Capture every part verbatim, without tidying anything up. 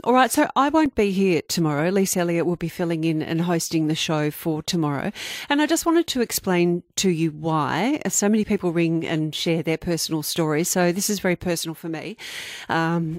all right, so I won't be here tomorrow. Lisa Elliott will be filling in and hosting the show for tomorrow. And I just wanted to explain to you why. So many people ring and share their personal stories. So this is very personal for me. Um,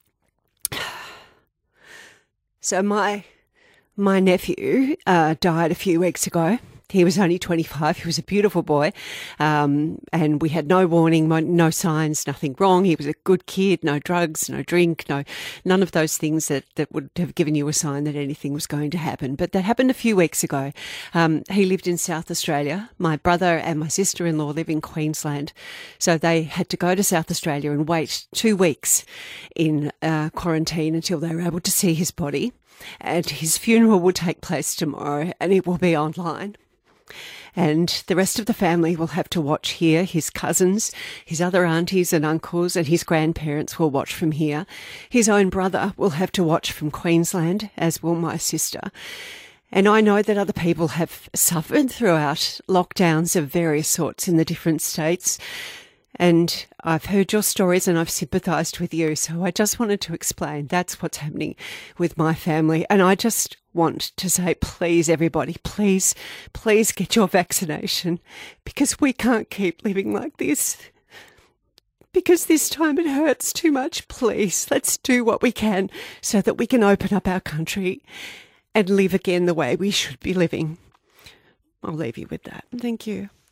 so my my nephew uh, died a few weeks ago. He was only twenty-five. He was a beautiful boy. Um, and we had no warning, no signs, nothing wrong. He was a good kid, no drugs, no drink, no, none of those things that, that would have given you a sign that anything was going to happen. But that happened a few weeks ago. Um, he lived in South Australia. My brother and my sister-in-law live in Queensland. So they had to go to South Australia and wait two weeks in uh, quarantine until they were able to see his body. And his funeral will take place tomorrow and it will be online. And the rest of the family will have to watch here. His cousins, his other aunties and uncles and his grandparents will watch from here. His own brother will have to watch from Queensland, as will my sister. And I know that other people have suffered throughout lockdowns of various sorts in the different states. And I've heard your stories and I've sympathised with you. So I just wanted to explain that's what's happening with my family. And I just want to say, please, everybody, please, please get your vaccination because we can't keep living like this. Because this time it hurts too much. Please, let's do what we can so that we can open up our country and live again the way we should be living. I'll leave you with that. Thank you.